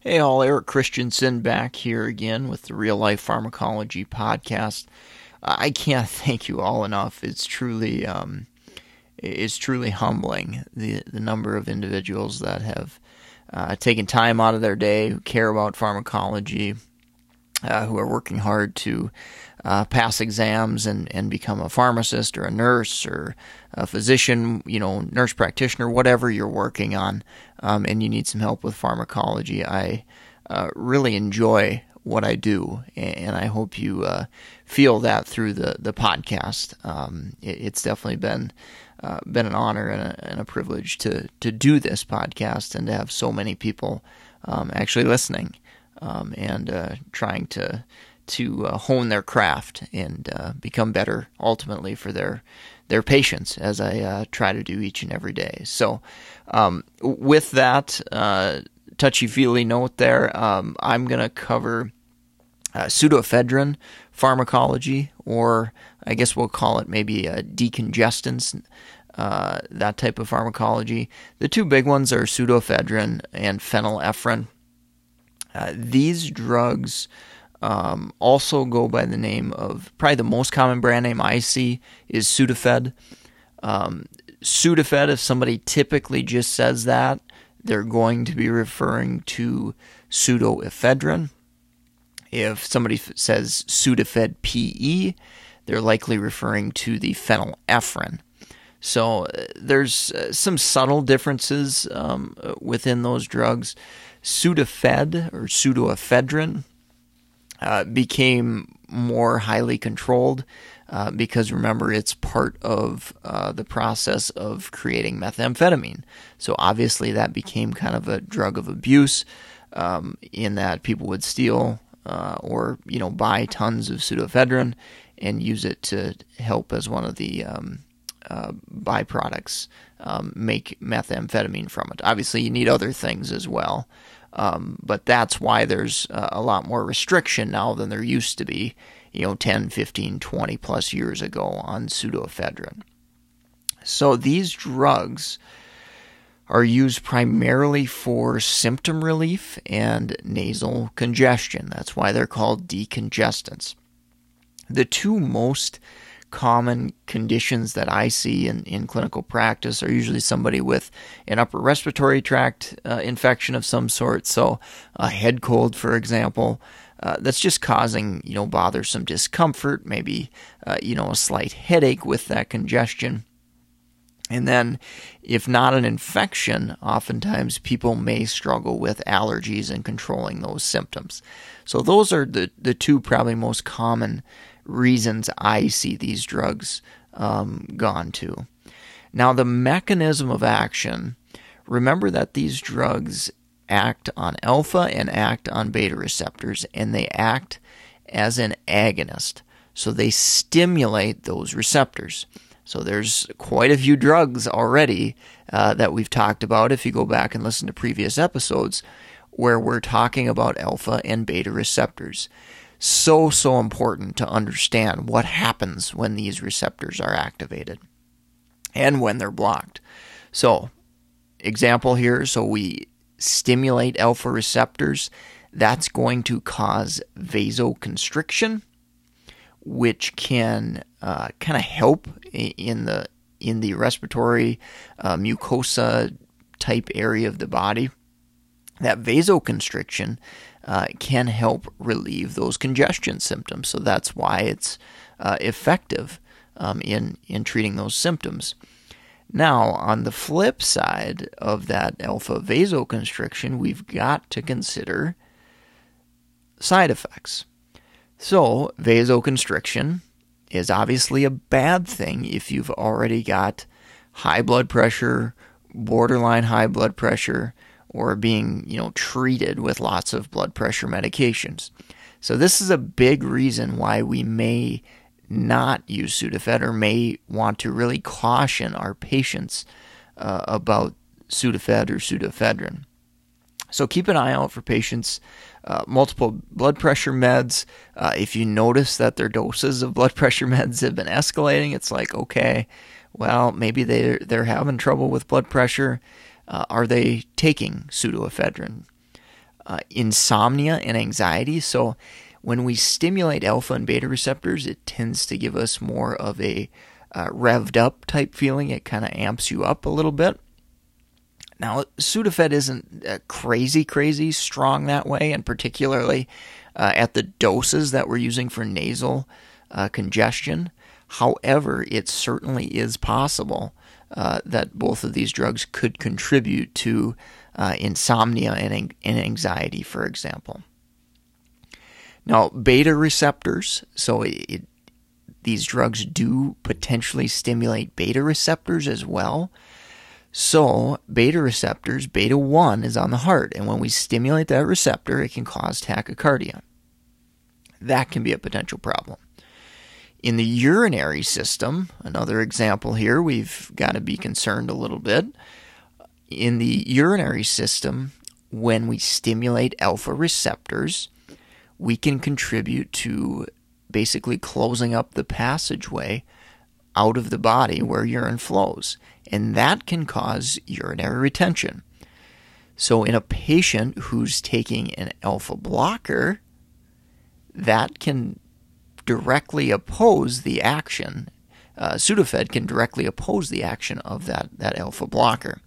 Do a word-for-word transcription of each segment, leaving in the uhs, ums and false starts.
Hey all, Eric Christensen back here again with the Real Life Pharmacology Podcast. Uh, I can't thank you all enough. It's truly, um, it's truly humbling the the number of individuals that have uh, taken time out of their day, who care about pharmacology, uh, who are working hard to uh, pass exams and, and become a pharmacist or a nurse or a physician, you know, nurse practitioner, whatever you're working on, um, and you need some help with pharmacology. I uh, really enjoy what I do, and I hope you uh, feel that through the the podcast. Um, it, it's definitely been uh, been an honor and a, and a privilege to to do this podcast and to have so many people um, actually listening um, and uh, trying to to uh, hone their craft and uh, become better ultimately for their their patients, as I uh, try to do each and every day. So, um, with that uh, touchy-feely note there, um, I'm going to cover uh, pseudoephedrine pharmacology, or I guess we'll call it maybe uh, decongestants, uh, that type of pharmacology. The two big ones are pseudoephedrine and phenylephrine. Uh, these drugs Um, also go by the name of, probably the most common brand name I see is Sudafed. Um, Sudafed, if somebody typically just says that, they're going to be referring to pseudoephedrine. If somebody f- says Sudafed P E, they're likely referring to the phenylephrine. So uh, there's uh, some subtle differences um, within those drugs. Sudafed or pseudoephedrine Uh, became more highly controlled uh, because, remember, it's part of uh, the process of creating methamphetamine. So obviously that became kind of a drug of abuse um, in that people would steal uh, or, you know, buy tons of pseudoephedrine and use it to help as one of the um, uh, byproducts um, make methamphetamine from it. Obviously you need other things as well. Um, but that's why there's uh, a lot more restriction now than there used to be, you know, ten, fifteen, twenty plus years ago on pseudoephedrine. So these drugs are used primarily for symptom relief and nasal congestion. That's why they're called decongestants. The two most common conditions that I see in, in clinical practice are usually somebody with an upper respiratory tract uh, infection of some sort, so a head cold, for example, uh, that's just causing, you know, bothersome discomfort, maybe, uh, you know, a slight headache with that congestion. And then, if not an infection, oftentimes people may struggle with allergies and controlling those symptoms. So those are the, the two probably most common reasons I see these drugs um, gone to. Now, the mechanism of action, remember that these drugs act on alpha and act on beta receptors, and they act as an agonist. So they stimulate those receptors. So there's quite a few drugs already uh, that we've talked about, if you go back and listen to previous episodes, where we're talking about alpha and beta receptors. So, so important to understand what happens when these receptors are activated and when they're blocked. So, example here, so we stimulate alpha receptors. That's going to cause vasoconstriction, which can uh, kind of help in the in the respiratory uh, mucosa type area of the body. That vasoconstriction uh, can help relieve those congestion symptoms. So that's why it's uh, effective um, in, in treating those symptoms. Now, on the flip side of that alpha vasoconstriction, we've got to consider side effects. So, vasoconstriction is obviously a bad thing if you've already got high blood pressure, borderline high blood pressure, or being, you know, treated with lots of blood pressure medications. So this is a big reason why we may not use Sudafed, or may want to really caution our patients uh, about Sudafed or pseudoephedrine. So keep an eye out for patients, uh, multiple blood pressure meds. Uh, if you notice that their doses of blood pressure meds have been escalating, it's like, okay, well, maybe they're, they're having trouble with blood pressure. Uh, are they taking pseudoephedrine? uh, insomnia and anxiety. So when we stimulate alpha and beta receptors, it tends to give us more of a uh, revved up type feeling. It kind of amps you up a little bit. Now, Sudafed isn't uh, crazy, crazy strong that way, and particularly uh, at the doses that we're using for nasal uh, congestion. However, it certainly is possible uh, that both of these drugs could contribute to uh, insomnia and, and anxiety, for example. Now, beta receptors, so it, it, these drugs do potentially stimulate beta receptors as well. So, beta receptors, beta one is on the heart, and when we stimulate that receptor, it can cause tachycardia. That can be a potential problem. In the urinary system, another example here, we've got to be concerned a little bit. In the urinary system, when we stimulate alpha receptors, we can contribute to basically closing up the passageway out of the body where urine flows, and that can cause urinary retention. So in a patient who's taking an alpha blocker, that can directly oppose the action. Uh, Sudafed can directly oppose the action of that, that alpha blocker.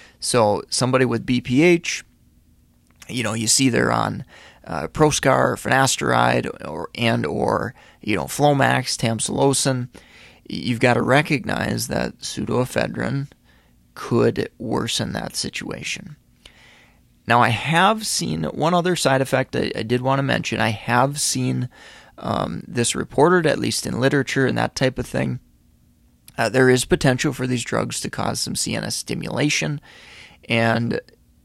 So somebody with B P H, you know, you see they're on uh, Proscar or finasteride or and or you know Flomax, tamsulosin. You've got to recognize that pseudoephedrine could worsen that situation. Now, I have seen one other side effect I, I did want to mention. I have seen um, this reported, at least in literature and that type of thing. Uh, there is potential for these drugs to cause some C N S stimulation and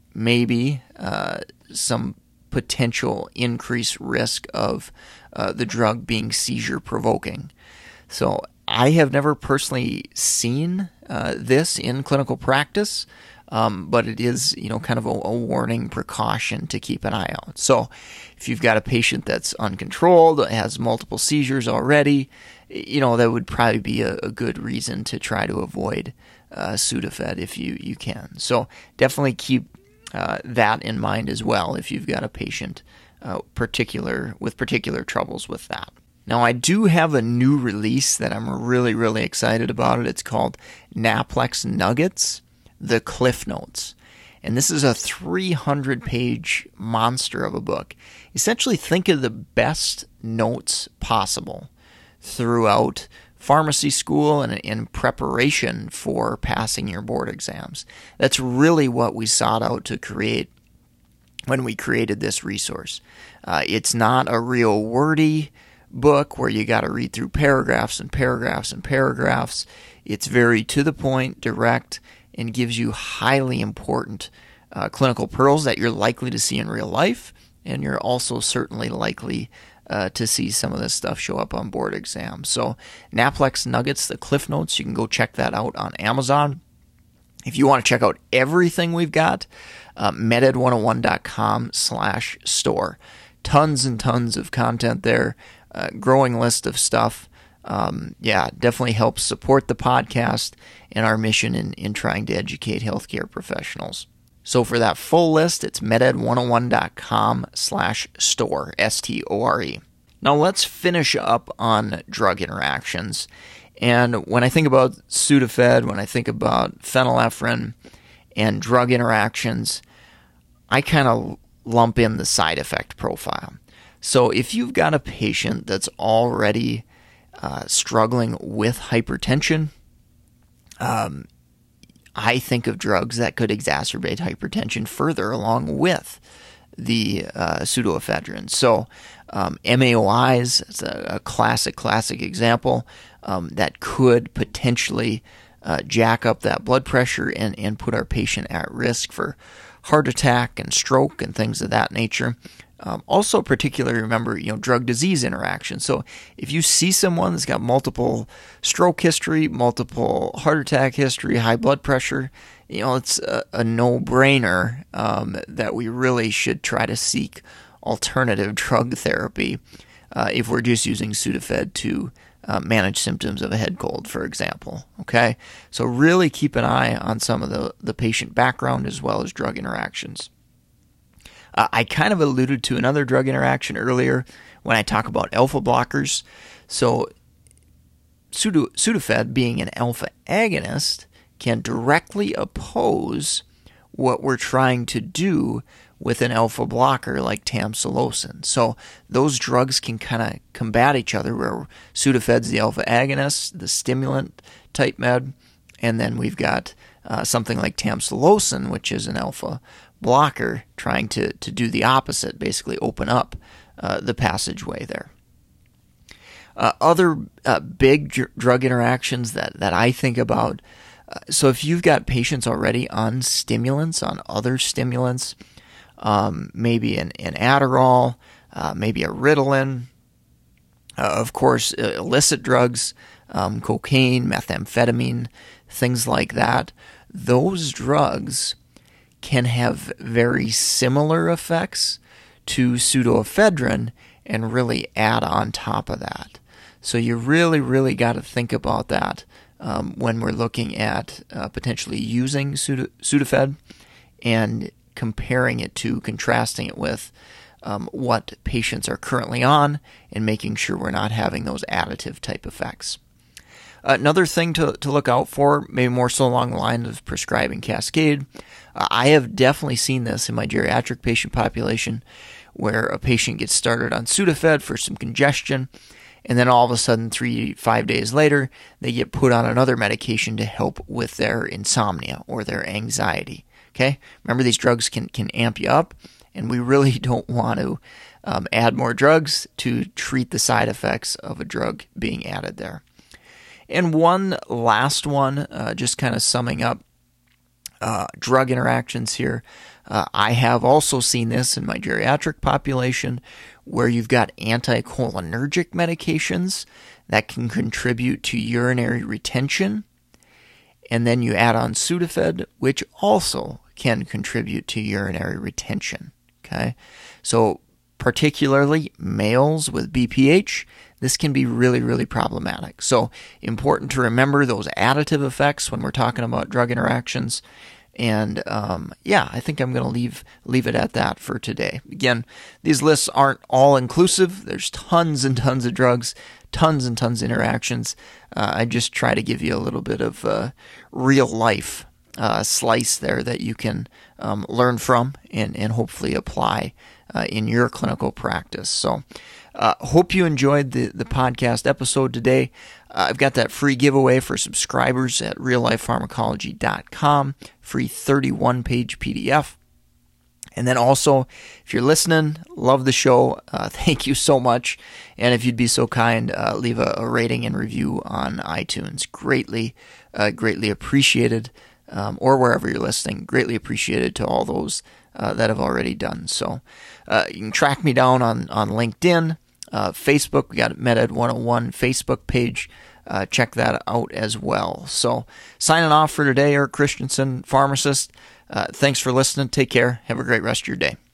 maybe uh, some potential increased risk of uh, the drug being seizure-provoking. So I have never personally seen uh, this in clinical practice, um, but it is, you know, kind of a, a warning precaution to keep an eye out. So if you've got a patient that's uncontrolled, has multiple seizures already, you know, that would probably be a, a good reason to try to avoid uh, Sudafed if you, you can. So definitely keep uh, that in mind as well if you've got a patient uh, particular with particular troubles with that. Now, I do have a new release that I'm really, really excited about. It. It's called Naplex Nuggets, The Cliff Notes. And this is a three hundred page monster of a book. Essentially, think of the best notes possible throughout pharmacy school and in preparation for passing your board exams. That's really what we sought out to create when we created this resource. Uh, it's not a real wordy book where you got to read through paragraphs and paragraphs and paragraphs. It's very to the point, direct, and gives you highly important uh, clinical pearls that you're likely to see in real life, and you're also certainly likely uh, to see some of this stuff show up on board exams. So Naplex Nuggets, the Cliff Notes, you can go check that out on Amazon. If you want to check out everything we've got, uh, meded one oh one dot com slash store. Tons and tons of content there. Uh, growing list of stuff. Um, yeah, definitely helps support the podcast and our mission in, in trying to educate healthcare professionals. So for that full list, it's meded one oh one dot com slash store, S T O R E. Now let's finish up on drug interactions. And when I think about Sudafed, when I think about phenylephrine and drug interactions, I kind of lump in the side effect profile. So if you've got a patient that's already uh, struggling with hypertension, um, I think of drugs that could exacerbate hypertension further along with the uh, pseudoephedrine. So um, M A O Is, it's a, a classic, classic example um, that could potentially uh, jack up that blood pressure and, and put our patient at risk for heart attack and stroke and things of that nature. Um, also, particularly remember, you know, drug disease interaction. So if you see someone that's got multiple stroke history, multiple heart attack history, high blood pressure, you know, it's a, a no-brainer um, that we really should try to seek alternative drug therapy uh, if we're just using Sudafed to uh, manage symptoms of a head cold, for example. Okay, so really keep an eye on some of the, the patient background as well as drug interactions. Uh, I kind of alluded to another drug interaction earlier when I talk about alpha blockers. So Pseudo, Sudafed, being an alpha agonist, can directly oppose what we're trying to do with an alpha blocker like tamsulosin. So those drugs can kind of combat each other, where Sudafed's the alpha agonist, the stimulant type med, and then we've got uh, something like tamsulosin, which is an alpha blocker, trying to, to do the opposite, basically open up uh, the passageway there. Uh, other uh, big dr- drug interactions that, that I think about, uh, so if you've got patients already on stimulants, on other stimulants, um, maybe an, an Adderall, uh, maybe a Ritalin, uh, of course, uh, illicit drugs, um, cocaine, methamphetamine, things like that, those drugs can have very similar effects to pseudoephedrine and really add on top of that. So you really, really got to think about that um, when we're looking at uh, potentially using Pseudo- Sudafed and comparing it to, contrasting it with um, what patients are currently on and making sure we're not having those additive type effects. Another thing to, to look out for, maybe more so along the line of prescribing cascade, uh, I have definitely seen this in my geriatric patient population where a patient gets started on Sudafed for some congestion, and then all of a sudden, three, five days later, they get put on another medication to help with their insomnia or their anxiety. Okay? Remember, these drugs can, can amp you up, and we really don't want to um, add more drugs to treat the side effects of a drug being added there. And one last one, uh, just kind of summing up uh, drug interactions here. Uh, I have also seen this in my geriatric population where you've got anticholinergic medications that can contribute to urinary retention. And then you add on Sudafed, which also can contribute to urinary retention. Okay, so particularly males with B P H, this can be really, really problematic. So important to remember those additive effects when we're talking about drug interactions. And um, yeah, I think I'm going to leave leave it at that for today. Again, these lists aren't all inclusive. There's tons and tons of drugs, tons and tons of interactions. Uh, I just try to give you a little bit of uh, real life uh, slice there that you can um, learn from and, and hopefully apply uh, in your clinical practice. So uh, hope you enjoyed the, the podcast episode today. Uh, I've got that free giveaway for subscribers at real life pharmacology dot com, free thirty-one page P D F. And then also, if you're listening, love the show, uh, thank you so much. And if you'd be so kind, uh, leave a, a rating and review on iTunes. Greatly, uh, greatly appreciated, um, or wherever you're listening. Greatly appreciated to all those uh, that have already done so. Uh, you can track me down on, on LinkedIn. Uh, Facebook, we got MedEd one oh one Facebook page. Uh, check that out as well. So, signing off for today, Eric Christensen, pharmacist. Uh, thanks for listening. Take care. Have a great rest of your day.